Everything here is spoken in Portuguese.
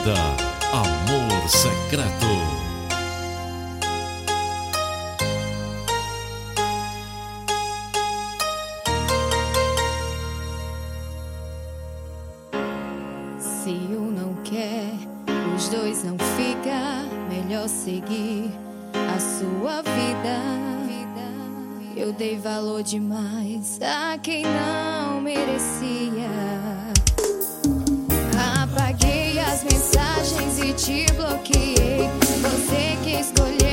Apresenta Amor Secreto. Se um não quer, os dois não fica. Melhor seguir a sua vida. Eu dei valor demais a quem não merecia. Apaguei as mensagens e te bloqueei. Você que escolheu